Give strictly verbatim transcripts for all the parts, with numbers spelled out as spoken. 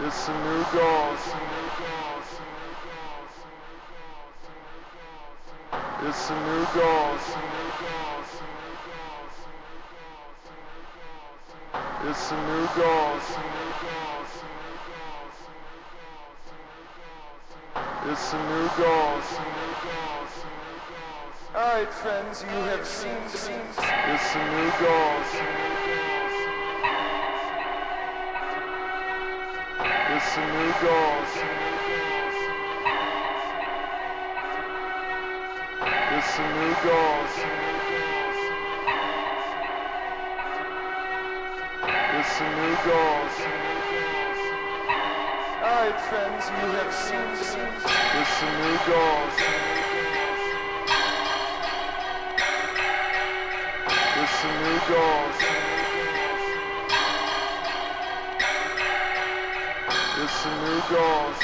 It's a new dawn. It's a new dawn. It's a new dawn. It's a new dawn. Alright, friends, you have seen seen. It's a new dawn. It's a new dawn. It's a new dawn. It's a new dawn. Alright, friends, you have seen seen. It's a new dawn. It's a new dawn. It's a new dawn.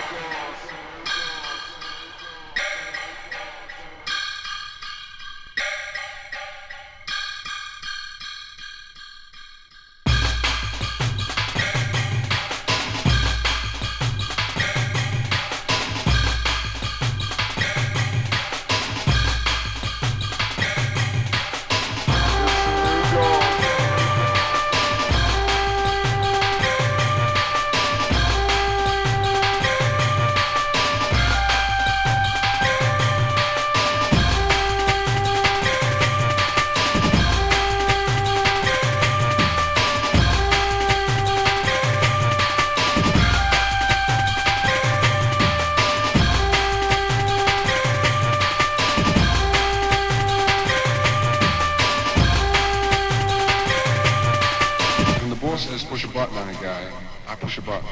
When the boss says push a button on a guy, I push a button.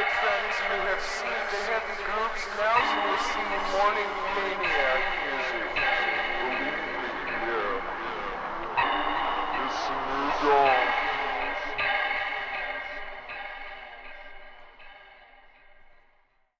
right, friends, you have seen, they have the groups, now you will see Morning Maniac.